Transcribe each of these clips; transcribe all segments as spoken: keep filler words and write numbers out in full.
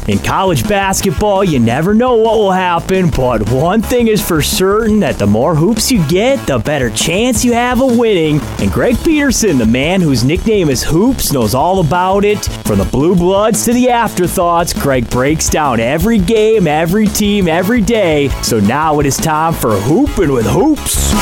In college basketball, you never know what will happen, but one thing is for certain, that the more hoops you get, the better chance you have of winning. And Greg Peterson, the man whose nickname is Hoops, knows all about it. From the blue bloods to the afterthoughts, Greg breaks down every game, every team, every day. So now it is time for Hoopin' with Hoops.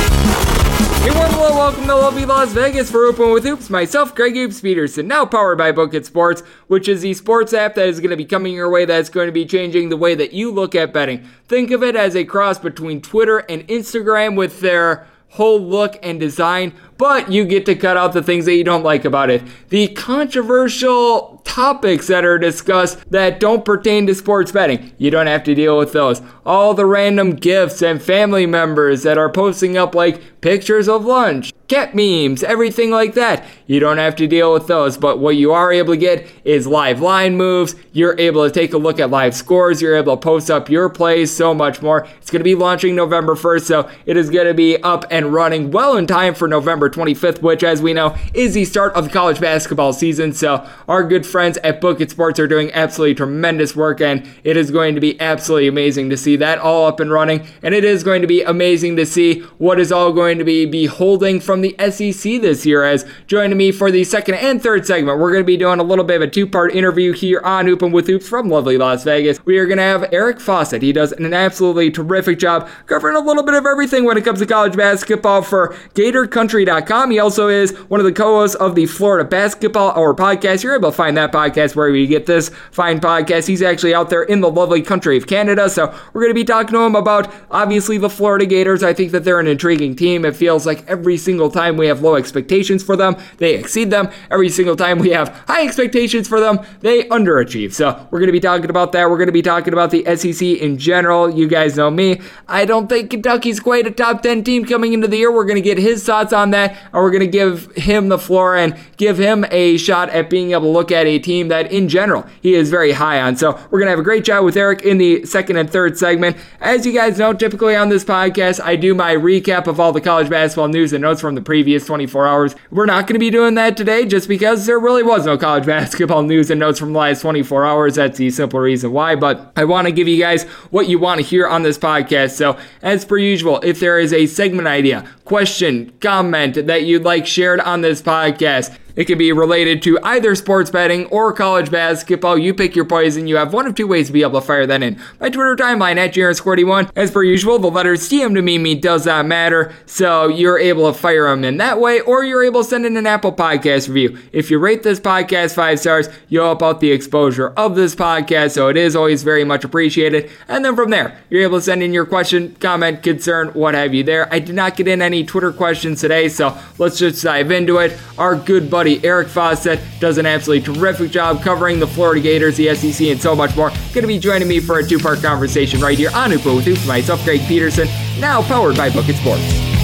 Hey, warm hello, welcome to lovely Las Vegas for Hoopin' with Hoops. Myself, Greg Hoops Peterson, now powered by Book It Sports, which is the sports app that is going to be coming your way that's going to be changing the way that you look at betting. Think of it as a cross between Twitter and Instagram with their whole look and design, but you get to cut out the things that you don't like about it. The controversial topics that are discussed that don't pertain to sports betting, you don't have to deal with those. All the random gifs and family members that are posting up like pictures of lunch, cat memes, everything like that, you don't have to deal with those. But what you are able to get is live line moves. You're able to take a look at live scores. You're able to post up your plays, so much more. It's going to be launching November first, so it is going to be up and running well in time for November twenty-fifth, which, as we know, is the start of the college basketball season. So our good friends at Book It Sports are doing absolutely tremendous work, and it is going to be absolutely amazing to see that all up and running. And it is going to be amazing to see what is all going to be beholding from the S E C this year. As joining me for the second and third segment, we're going to be doing a little bit of a two-part interview here on Hoopin' with Hoops from lovely Las Vegas. We are going to have Eric Fawcett. He does an absolutely terrific job covering a little bit of everything when it comes to college basketball for Gator Country dot com. He also is one of the co-hosts of the Florida Basketball Hour podcast. You're able to find that podcast wherever you get this fine podcast. He's actually out there in the lovely country of Canada, so we're going to be talking to him about, obviously, the Florida Gators. I think that they're an intriguing team. It feels like every single time we have low expectations for them, they exceed them. Every single time we have high expectations for them, they underachieve. So we're going to be talking about that. We're going to be talking about the S E C in general. You guys know me. I don't think Kentucky's quite a top ten team coming into the year. We're going to get his thoughts on that, and we're going to give him the floor and give him a shot at being able to look at a team that, in general, he is very high on. So we're going to have a great chat with Eric in the second and third segment. As you guys know, typically on this podcast, I do my recap of all the college basketball news and notes from the previous twenty-four hours. We're not going to be doing that today just because there really was no college basketball news and notes from the last twenty-four hours. That's the simple reason why, but I want to give you guys what you want to hear on this podcast. So as per usual, if there is a segment idea, question, comment that you'd like shared on this podcast, it can be related to either sports betting or college basketball. You pick your poison. You have one of two ways to be able to fire that in. My Twitter timeline at J R Squirty one. As per usual, the letters D M to me, me does not matter. So you're able to fire them in that way, or you're able to send in an Apple Podcast review. If you rate this podcast five stars, you'll help out the exposure of this podcast. So it is always very much appreciated. And then from there, you're able to send in your question, comment, concern, what have you there. I did not get in any Twitter questions today, so let's just dive into it. Our good buddy Eric Fawcett does an absolutely terrific job covering the Florida Gators, the S E C, and so much more. Going to be joining me for a two-part conversation right here on Hoopin' with Hoops. Myself, Greg Peterson, now powered by Book It Sports.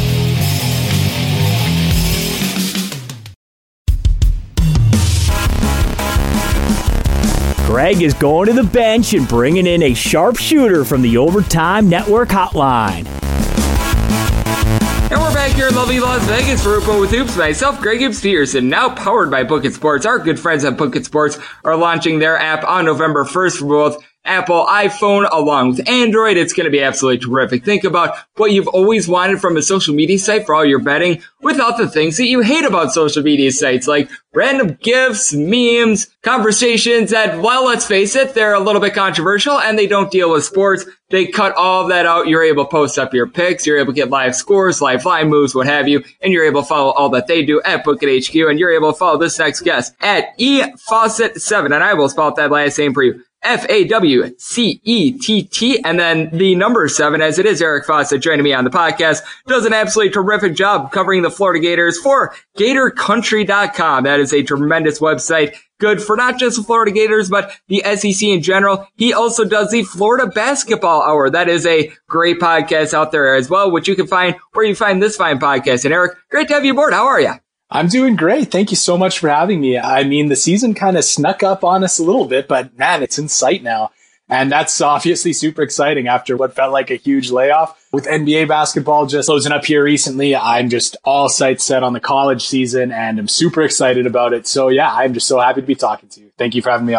Greg is going to the bench and bringing in a sharpshooter from the Overtime Network hotline. And we're back here in lovely Las Vegas for Hoopin' with Hoops. Myself, Greg Hoops Peterson, now powered by Book It Sports. Our good friends at Book It Sports are launching their app on November first for both Apple, iPhone, along with Android. It's going to be absolutely terrific. Think about what you've always wanted from a social media site for all your betting without the things that you hate about social media sites, like random GIFs, memes, conversations that, well, let's face it, they're a little bit controversial and they don't deal with sports. They cut all of that out. You're able to post up your picks. You're able to get live scores, live line moves, what have you, and you're able to follow all that they do at Book It H Q, and you're able to follow this next guest at E Fawcett seven, and I will spell out that last name for you. F A W C E T T, and then the number seven, as it is Eric Fawcett joining me on the podcast, does an absolutely terrific job covering the Florida Gators for Gator Country dot com. That is a tremendous website, good for not just the Florida Gators, but the S E C in general. He also does the Florida Basketball Hour. That is a great podcast out there as well, which you can find where you find this fine podcast. And Eric, great to have you aboard. How are you? I'm doing great. Thank you so much for having me. I mean, the season kind of snuck up on us a little bit, but man, it's in sight now. And that's obviously super exciting after what felt like a huge layoff. With N B A basketball just closing up here recently, I'm just all sights set on the college season and I'm super excited about it. So yeah, I'm just so happy to be talking to you. Thank you for having me on.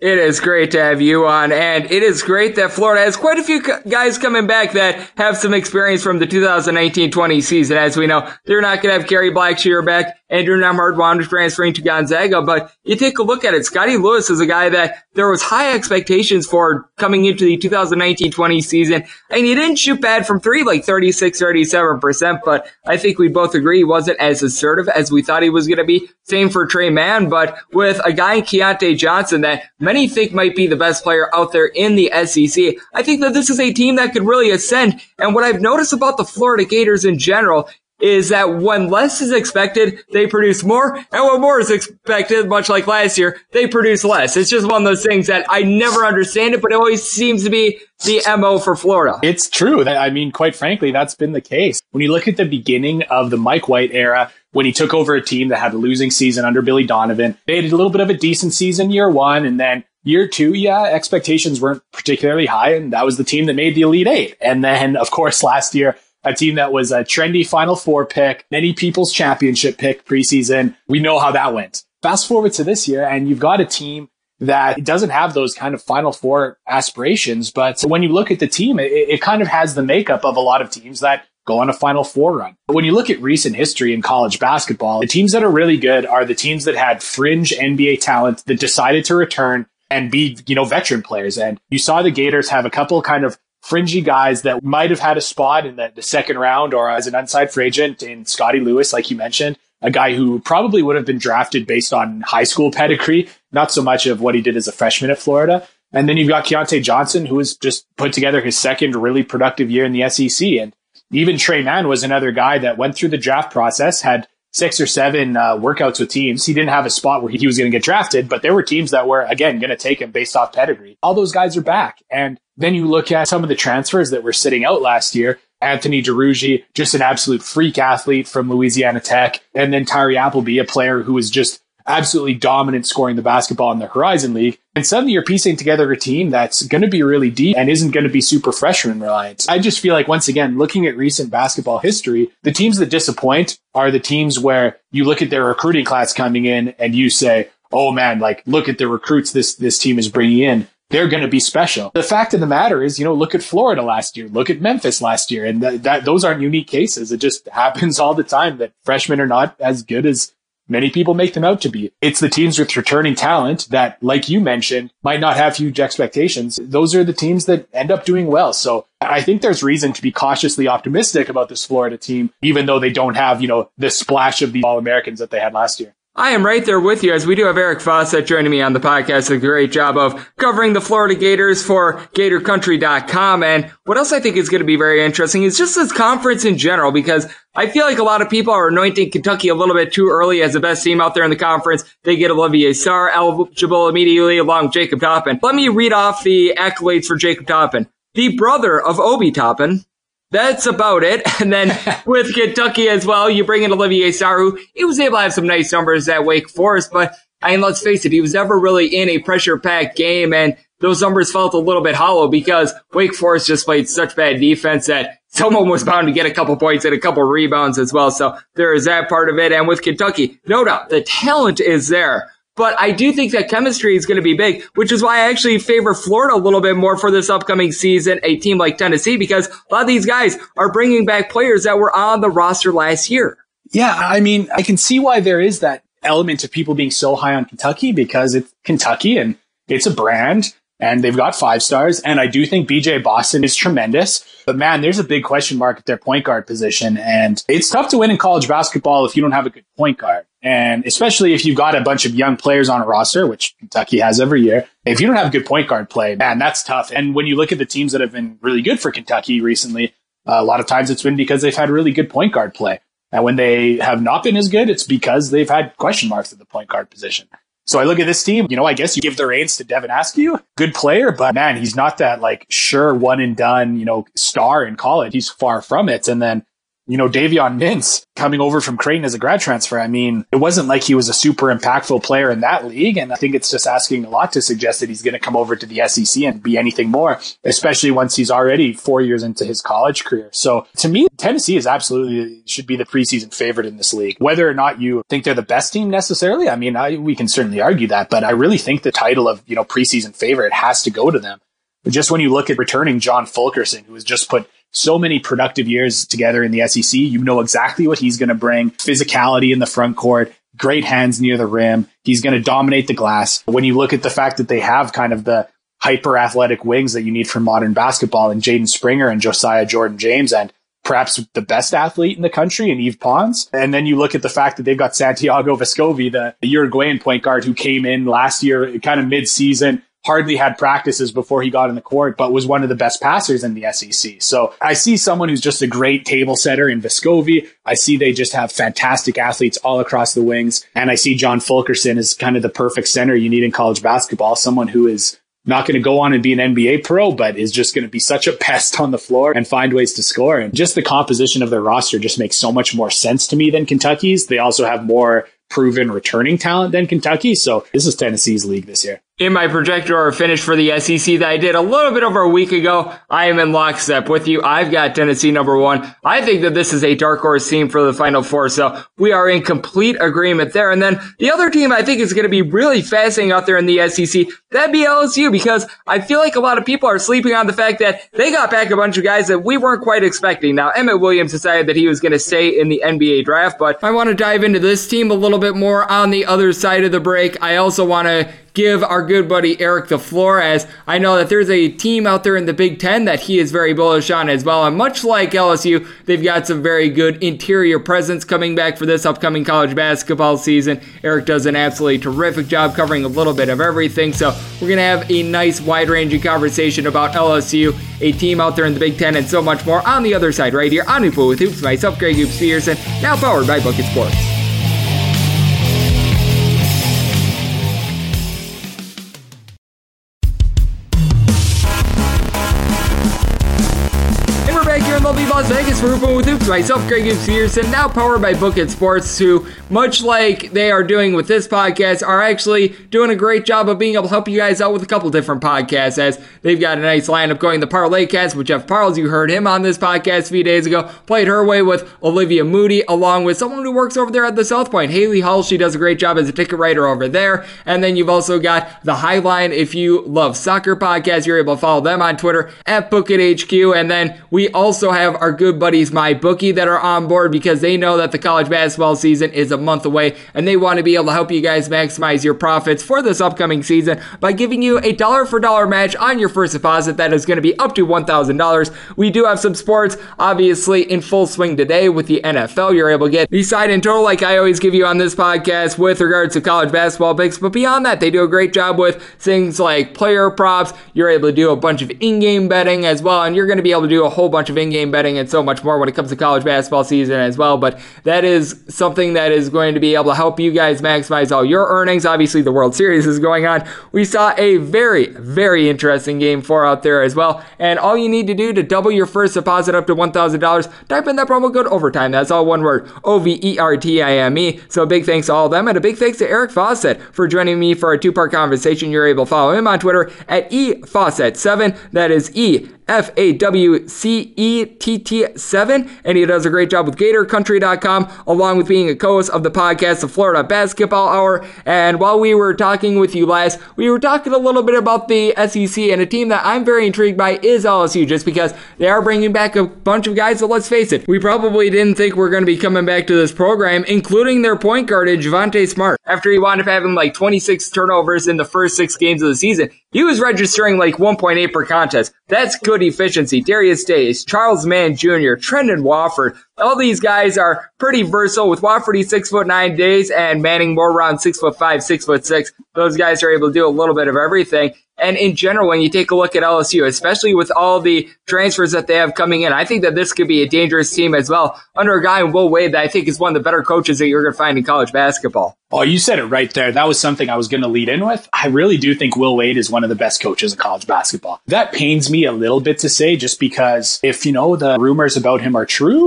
It is great to have you on, and it is great that Florida has quite a few guys coming back that have some experience from the two thousand nineteen twenty season. As we know, they're not going to have Gary Blackshear back, Andrew Nembhard transferring to Gonzaga, but you take a look at it. Scotty Lewis is a guy that there was high expectations for coming into the two thousand nineteen twenty season, and he didn't shoot bad from three, like thirty-six, thirty-seven percent, but I think we both agree he wasn't as assertive as we thought he was going to be. Same for Tre Mann, but with a guy in Keontae Johnson that many think might be the best player out there in the S E C, I think that this is a team that could really ascend. And what I've noticed about the Florida Gators in general is that when less is expected, they produce more, and when more is expected, much like last year, they produce less. It's just one of those things that I never understand it, but it always seems to be the M O for Florida. It's true. I mean, quite frankly, that's been the case. When you look at the beginning of the Mike White era, when he took over a team that had a losing season under Billy Donovan, they had a little bit of a decent season year one, and then year two, yeah, expectations weren't particularly high, and that was the team that made the Elite Eight. And then, of course, last year, a team that was a trendy Final Four pick, many people's championship pick preseason. We know how that went. Fast forward to this year, and you've got a team that doesn't have those kind of Final Four aspirations. But when you look at the team, it, it kind of has the makeup of a lot of teams that go on a Final Four run. But when you look at recent history in college basketball, the teams that are really good are the teams that had fringe N B A talent that decided to return and be, you know, veteran players. And you saw the Gators have a couple kind of fringy guys that might have had a spot in the, the second round or as an unsigned free agent in Scotty Lewis, like you mentioned, a guy who probably would have been drafted based on high school pedigree, not so much of what he did as a freshman at Florida. And then you've got Keontae Johnson, who has just put together his second really productive year in the S E C. And even Tre Mann was another guy that went through the draft process, had six or seven uh, workouts with teams. He didn't have a spot where he was going to get drafted, but there were teams that were, again, going to take him based off pedigree. All those guys are back. And then you look at some of the transfers that were sitting out last year. Anthony Duruji, just an absolute freak athlete from Louisiana Tech. And then Tyree Appleby, a player who was just absolutely dominant scoring the basketball in the Horizon League. And suddenly you're piecing together a team that's going to be really deep and isn't going to be super freshman reliant. I just feel like, once again, looking at recent basketball history, the teams that disappoint are the teams where you look at their recruiting class coming in and you say, oh man, like, look at the recruits this, this team is bringing in. They're going to be special. The fact of the matter is, you know, look at Florida last year, look at Memphis last year, and that, that those aren't unique cases. It just happens all the time that freshmen are not as good as many people make them out to be. It's the teams with returning talent that, like you mentioned, might not have huge expectations. Those are the teams that end up doing well. So I think there's reason to be cautiously optimistic about this Florida team, even though they don't have, you know, the splash of the All-Americans that they had last year. I am right there with you, as we do have Eric Fawcett joining me on the podcast. A great job of covering the Florida Gators for Gator Country dot com. And what else I think is going to be very interesting is just this conference in general, because I feel like a lot of people are anointing Kentucky a little bit too early as the best team out there in the conference. They get Olivier Sarr eligible immediately along with Jacob Toppin. Let me read off the accolades for Jacob Toppin. The brother of Obi Toppin. That's about it. And then with Kentucky as well, you bring in Olivier Sarr, who he was able to have some nice numbers at Wake Forest, but I mean, let's face it, he was never really in a pressure-packed game, and those numbers felt a little bit hollow because Wake Forest just played such bad defense that someone was bound to get a couple points and a couple rebounds as well. So there is that part of it. And with Kentucky, no doubt, the talent is there. But I do think that chemistry is going to be big, which is why I actually favor Florida a little bit more for this upcoming season, a team like Tennessee, because a lot of these guys are bringing back players that were on the roster last year. Yeah, I mean, I can see why there is that element of people being so high on Kentucky, because it's Kentucky and it's a brand and they've got five stars. And I do think B J Boston is tremendous. But man, there's a big question mark at their point guard position. And it's tough to win in college basketball if you don't have a good point guard. And especially if you've got a bunch of young players on a roster, which Kentucky has every year. If you don't have good point guard play, man, that's tough. And when you look at the teams that have been really good for Kentucky recently, uh, a lot of times it's been because they've had really good point guard play. And when they have not been as good, it's because they've had question marks at the point guard position. So I look at this team, you know, I guess you give the reins to Devin Askew, good player, but man, he's not that like sure one and done, you know, star in college. He's far from it. And then You know, Davion Mintz coming over from Creighton as a grad transfer. I mean, it wasn't like he was a super impactful player in that league. And I think it's just asking a lot to suggest that he's going to come over to the S E C and be anything more, especially once he's already four years into his college career. So to me, Tennessee is absolutely should be the preseason favorite in this league. Whether or not you think they're the best team necessarily, I mean, I, we can certainly argue that, but I really think the title of, you know, preseason favorite has to go to them. But just when you look at returning John Fulkerson, who has just put so many productive years together in the S E C, you know exactly what he's going to bring. Physicality in the front court, great hands near the rim. He's going to dominate the glass. When you look at the fact that they have kind of the hyper athletic wings that you need for modern basketball in Jaden Springer and Josiah Jordan-James, and perhaps the best athlete in the country in Yves Pons. And then you look at the fact that they've got Santiago Vescovi, the Uruguayan point guard who came in last year, kind of mid-season, hardly had practices before he got in the court, but was one of the best passers in the S E C. So I see someone who's just a great table setter in Vescovi. I see they just have fantastic athletes all across the wings. And I see John Fulkerson as kind of the perfect center you need in college basketball, someone who is not going to go on and be an N B A pro, but is just going to be such a pest on the floor and find ways to score. And just the composition of their roster just makes so much more sense to me than Kentucky's. They also have more proven returning talent than Kentucky. So this is Tennessee's league this year. In my projector or finish for the S E C that I did a little bit over a week ago, I am in lockstep with you. I've got Tennessee number one. I think that this is a dark horse team for the Final Four, so we are in complete agreement there. And then the other team I think is going to be really fascinating out there in the S E C, that'd be L S U, because I feel like a lot of people are sleeping on the fact that they got back a bunch of guys that we weren't quite expecting. Now, Emmett Williams decided that he was going to stay in the N B A draft, but I want to dive into this team a little bit more on the other side of the break. I also want to give our good buddy Eric the floor, as I know that there's a team out there in the Big Ten that he is very bullish on as well. And much like L S U, they've got some very good interior presence coming back for this upcoming college basketball season. Eric does an absolutely terrific job covering a little bit of everything. So we're going to have a nice wide-ranging conversation about L S U, a team out there in the Big Ten, and so much more on the other side right here on Hoops with Hoops. Myself, Greg Hoops Peterson, now powered by Bucket Sports. Las Vegas for Hoopin' with Hoops. Myself, Greg Hoops Peterson, now powered by Bucket Sports, who, much like they are doing with this podcast, are actually doing a great job of being able to help you guys out with a couple different podcasts, as they've got a nice lineup going. The Parlay Cast with Jeff Parles, you heard him on this podcast a few days ago, played her way with Olivia Moody, along with someone who works over there at the South Point, Haley Hull. She does a great job as a ticket writer over there. And then you've also got the Highline, if you love soccer podcast, you're able to follow them on Twitter at Bookit H Q. And then we also have our good buddies MyBookie that are on board, because they know that the college basketball season is a month away, and they want to be able to help you guys maximize your profits for this upcoming season by giving you a dollar for dollar match on your first deposit that is going to be up to one thousand dollars. We do have some sports obviously in full swing today with the N F L. You're able to get the side in total like I always give you on this podcast with regards to college basketball picks, but beyond that, they do a great job with things like player props. You're able to do a bunch of in-game betting as well, and you're going to be able to do a whole bunch of in-game betting and so much more when it comes to college basketball season as well. But that is something that is going to be able to help you guys maximize all your earnings. Obviously, the World Series is going on. We saw a very, very interesting game four out there as well. And all you need to do to double your first deposit up to one thousand dollars, type in that promo code OVERTIME. That's all one word, O V E R T I M E. So a big thanks to all of them, and a big thanks to Eric Fawcett for joining me for a two-part conversation. You're able to follow him on Twitter at E Fawcett seven. That is E F A W C E T T seven, and he does a great job with Gator Country dot com, along with being a co-host of the podcast, the Florida Basketball Hour. And while we were talking with you last, we were talking a little bit about the S E C, and a team that I'm very intrigued by is L S U, just because they are bringing back a bunch of guys that, let's face it, we probably didn't think we're going to be coming back to this program, including their point guard, Javonte Smart. After he wound up having like twenty-six turnovers in the first six games of the season, he was registering like one point eight per contest. That's good efficiency. Darius Days, Charles Mann Junior, Trendon Wofford, all these guys are pretty versatile. With Wofford, he's six foot nine Days, and Manning more around six foot five, six foot six. Those guys are able to do a little bit of everything. And in general, when you take a look at L S U, especially with all the transfers that they have coming in, I think that this could be a dangerous team as well, under a guy in Will Wade that I think is one of the better coaches that you're going to find in college basketball. Oh, you said it right there. That was something I was going to lead in with. I really do think Will Wade is one of the best coaches in college basketball. That pains me a little bit to say, just because if, you know, the rumors about him are true and what's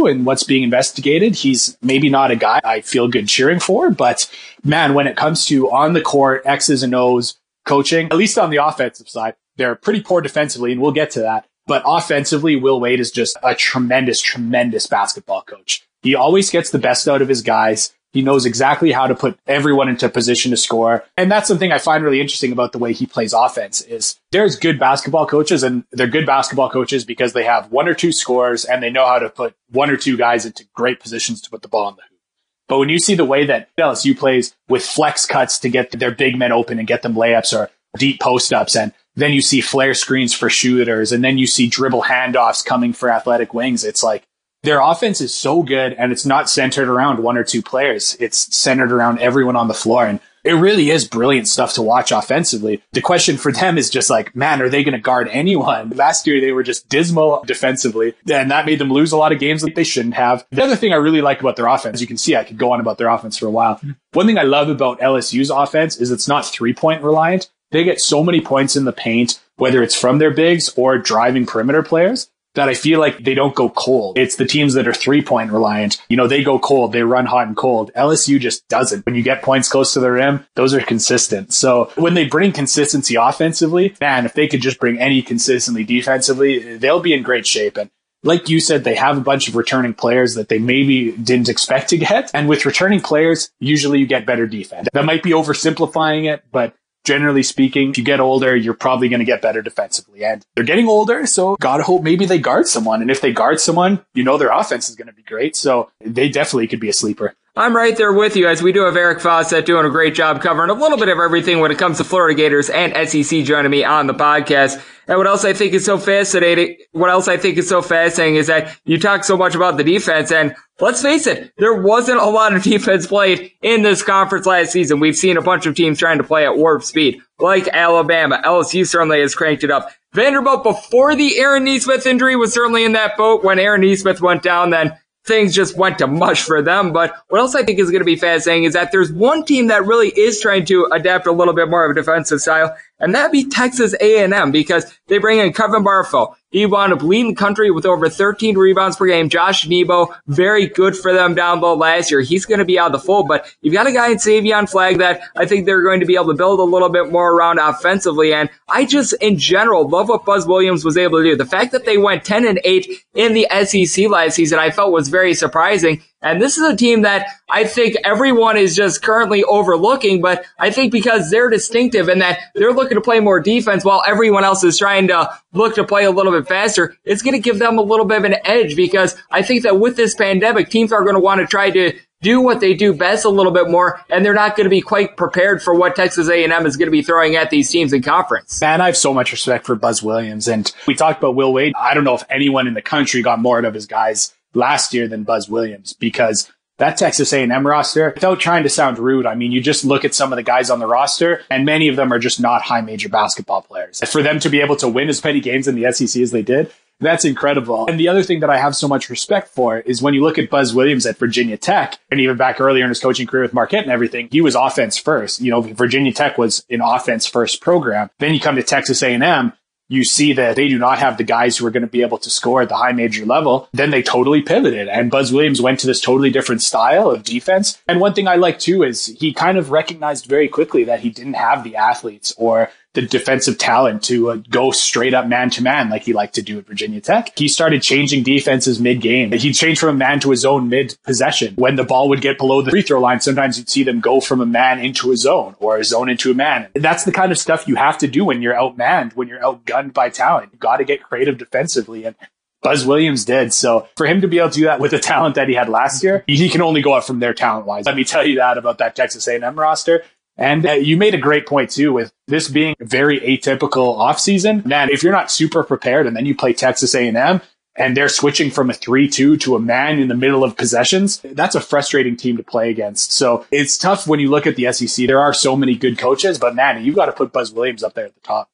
what's being investigated. He's maybe not a guy I feel good cheering for, but man, when it comes to on the court, X's and O's coaching, at least on the offensive side, they're pretty poor defensively, and we'll get to that. But offensively, Will Wade is just a tremendous, tremendous basketball coach. He always gets the best out of his guys. He knows exactly how to put everyone into position to score. And that's something I find really interesting about the way he plays offense is there's good basketball coaches, and they're good basketball coaches because they have one or two scores and they know how to put one or two guys into great positions to put the ball in the hoop. But when you see the way that L S U plays with flex cuts to get their big men open and get them layups or deep post-ups, and then you see flare screens for shooters, and then you see dribble handoffs coming for athletic wings, it's like their offense is so good, and it's not centered around one or two players. It's centered around everyone on the floor, and it really is brilliant stuff to watch offensively. The question for them is just like, man, are they going to guard anyone? Last year, they were just dismal defensively, and that made them lose a lot of games that they shouldn't have. The other thing I really like about their offense, as you can see, I could go on about their offense for a while. One thing I love about L S U's offense is it's not three-point reliant. They get so many points in the paint, whether it's from their bigs or driving perimeter players, that I feel like they don't go cold. It's the teams that are three-point reliant. You know, they go cold. They run hot and cold. L S U just doesn't. When you get points close to the rim, those are consistent. So when they bring consistency offensively, man, if they could just bring any consistency defensively, they'll be in great shape. And like you said, they have a bunch of returning players that they maybe didn't expect to get. And with returning players, usually you get better defense. That might be oversimplifying it, but generally speaking, if you get older, you're probably going to get better defensively. And they're getting older, so gotta hope maybe they guard someone. And if they guard someone, you know their offense is going to be great. So they definitely could be a sleeper. I'm right there with you, as we do have Eric Fawcett doing a great job covering a little bit of everything when it comes to Florida Gators and S E C joining me on the podcast. And what else I think is so fascinating, what else I think is so fascinating is that you talk so much about the defense, and let's face it, there wasn't a lot of defense played in this conference last season. We've seen a bunch of teams trying to play at warp speed, like Alabama. L S U certainly has cranked it up. Vanderbilt, before the Aaron Nesmith injury, was certainly in that boat. When Aaron Nesmith went down, then things just went to mush for them. But what else I think is going to be fascinating is that there's one team that really is trying to adapt a little bit more of a defensive style, and that'd be Texas A and M, because they bring in Kevin Barfoot. He wound up leading the country with over thirteen rebounds per game. Josh Nebo, very good for them down low last year. He's going to be out of the fold, but you've got a guy in Savion Flagg that I think they're going to be able to build a little bit more around offensively. And I just, in general, love what Buzz Williams was able to do. The fact that they went ten and eight in the S E C last season, I felt was very surprising. And this is a team that I think everyone is just currently overlooking, but I think because they're distinctive and that they're looking to play more defense while everyone else is trying to look to play a little bit faster, it's going to give them a little bit of an edge, because I think that with this pandemic, teams are going to want to try to do what they do best a little bit more, and they're not going to be quite prepared for what Texas A and M is going to be throwing at these teams in conference. Man, I have so much respect for Buzz Williams. And we talked about Will Wade. I don't know if anyone in the country got more out of his guys last year than Buzz Williams, because that Texas A and M roster, without trying to sound rude, I mean, you just look at some of the guys on the roster, and many of them are just not high major basketball players. For them to be able to win as many games in the S E C as they did, that's incredible. And the other thing that I have so much respect for is when you look at Buzz Williams at Virginia Tech, and even back earlier in his coaching career with Marquette and everything, he was offense first. You know, Virginia Tech was an offense first program. Then you come to Texas A and M, you see that they do not have the guys who are going to be able to score at the high major level. Then they totally pivoted, and Buzz Williams went to this totally different style of defense. And one thing I like too is he kind of recognized very quickly that he didn't have the athletes or the defensive talent to uh, go straight up man to man like he liked to do at Virginia Tech. He started changing defenses mid game. He changed from a man to a zone mid possession. When the ball would get below the free throw line, sometimes you'd see them go from a man into a zone or a zone into a man. That's the kind of stuff you have to do when you're outmanned, when you're outgunned by talent. You got to get creative defensively, and Buzz Williams did. So for him to be able to do that with the talent that he had last year, he can only go up from there talent wise. Let me tell you that about that Texas A and M roster. And uh, you made a great point too, with this being a very atypical offseason. Man, if you're not super prepared and then you play Texas A and M and they're switching from a three two to a man in the middle of possessions, that's a frustrating team to play against. So it's tough when you look at the S E C. There are so many good coaches, but man, you've got to put Buzz Williams up there at the top.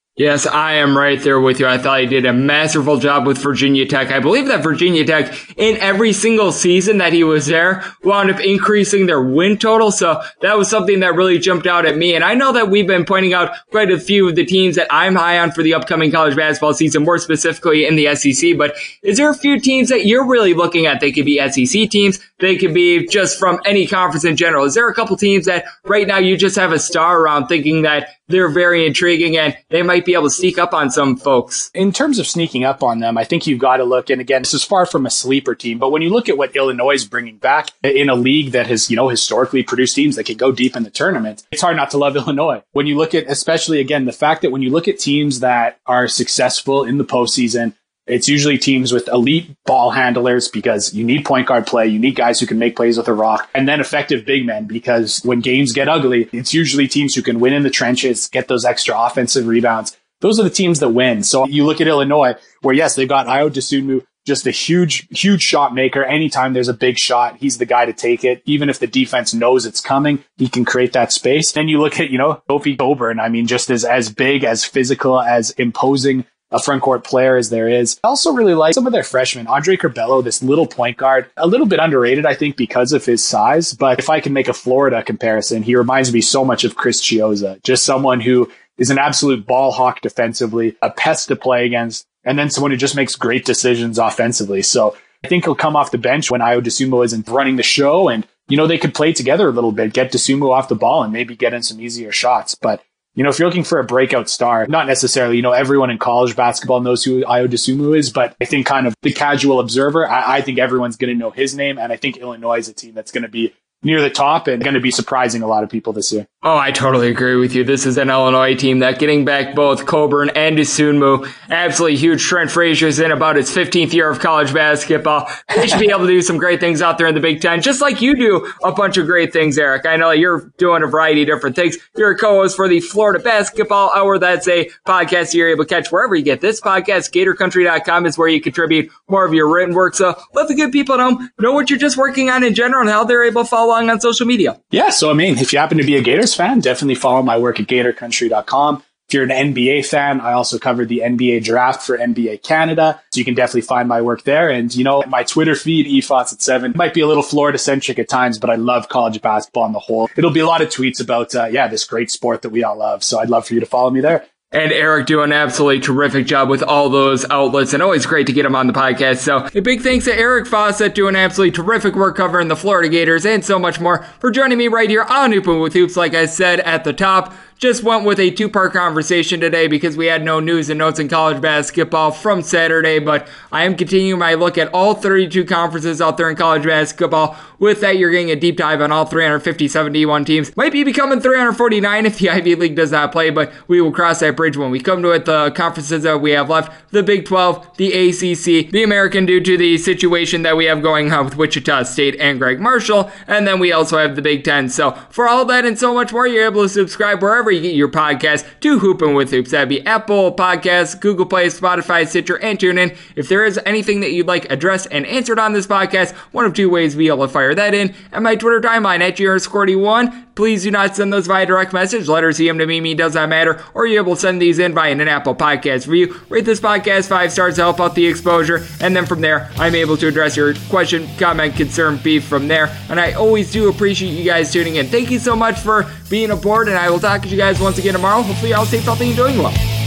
Yes, I am right there with you. I thought he did a masterful job with Virginia Tech. I believe that Virginia Tech, in every single season that he was there, wound up increasing their win total. So that was something that really jumped out at me. And I know that we've been pointing out quite a few of the teams that I'm high on for the upcoming college basketball season, more specifically in the S E C. But is there a few teams that you're really looking at? They could be S E C teams. They could be just from any conference in general. Is there a couple teams that right now you just have a star around thinking that they're very intriguing and they might be able to sneak up on some folks? In terms of sneaking up on them, I think you've got to look, and again, this is far from a sleeper team, but when you look at what Illinois is bringing back in a league that has, you know, historically produced teams that can go deep in the tournament, it's hard not to love Illinois. When you look at, especially again, the fact that when you look at teams that are successful in the postseason, it's usually teams with elite ball handlers because you need point guard play. You need guys who can make plays with a rock, and then effective big men because when games get ugly, it's usually teams who can win in the trenches, get those extra offensive rebounds. Those are the teams that win. So you look at Illinois where, yes, they've got Ayo Dosunmu, just a huge, huge shot maker. Anytime there's a big shot, he's the guy to take it. Even if the defense knows it's coming, he can create that space. Then you look at, you know, Kofi Cockburn. I mean, just as, as big, as physical, as imposing a front court player as there is. I also really like some of their freshmen. Andre Curbelo, this little point guard, a little bit underrated, I think, because of his size. But if I can make a Florida comparison, he reminds me so much of Chris Chiozza, just someone who is an absolute ball hawk defensively, a pest to play against, and then someone who just makes great decisions offensively. So I think he'll come off the bench when Ayo Dosunmu isn't running the show, and, you know, they could play together a little bit, get Dosunmu off the ball and maybe get in some easier shots. But you know, if you're looking for a breakout star, not necessarily, you know, everyone in college basketball knows who Ayo Dosunmu is, but I think kind of the casual observer, I, I think everyone's going to know his name. And I think Illinois is a team that's going to be near the top and going to be surprising a lot of people this year. Oh, I totally agree with you. This is an Illinois team that getting back both Cockburn and Dosunmu, absolutely huge. Trent Frazier's in about his fifteenth year of college basketball. He should be able to do some great things out there in the Big Ten, just like you do a bunch of great things, Eric. I know you're doing a variety of different things. You're a co-host for the Florida Basketball Hour. That's a podcast you're able to catch wherever you get this podcast. Gator Country dot com is where you contribute more of your written work. So let the good people at home know what you're just working on in general and how they're able to follow along on social media. Yeah, so I mean, if you happen to be a Gators fan, definitely follow my work at Gator Country dot com. If you're an N B A fan, I also covered the N B A draft for N B A Canada, so you can definitely find my work there. And, you know, my Twitter feed, E F O T S at seven, might be a little Florida-centric at times, but I love college basketball on the whole. It'll be a lot of tweets about, uh, yeah, this great sport that we all love. So I'd love for you to follow me there. And Eric doing an absolutely terrific job with all those outlets, and always great to get him on the podcast. So a big thanks to Eric Fawcett doing absolutely terrific work covering the Florida Gators and so much more for joining me right here on Hoopin' with Hoops. Like I said at the top, just went with a two-part conversation today because we had no news and notes in college basketball from Saturday, but I am continuing my look at all thirty-two conferences out there in college basketball. With that, you're getting a deep dive on all three hundred fifty-seven D one teams. Might be becoming three hundred forty-nine if the Ivy League does not play, but we will cross that bridge when we come to it. The conferences that we have left, the Big twelve, the A C C, the American due to the situation that we have going on with Wichita State and Greg Marshall, and then we also have the Big Ten. So for all that and so much more, you're able to subscribe wherever you get your podcast to Hoopin' with Hoops. That'd be Apple Podcasts, Google Play, Spotify, Stitcher, and TuneIn. If there is anything that you'd like addressed and answered on this podcast, one of two ways we'll fire that in at my Twitter timeline at G R score one. Please do not send those via direct message. Letters, E M to me, me does not matter. Or you're able to send these in via an Apple Podcast review. Rate this podcast five stars to help out the exposure. And then from there, I'm able to address your question, comment, concern, beef from there. And I always do appreciate you guys tuning in. Thank you so much for being aboard, and I will talk to you guys once again tomorrow. Hopefully, I'll stay healthy and doing well.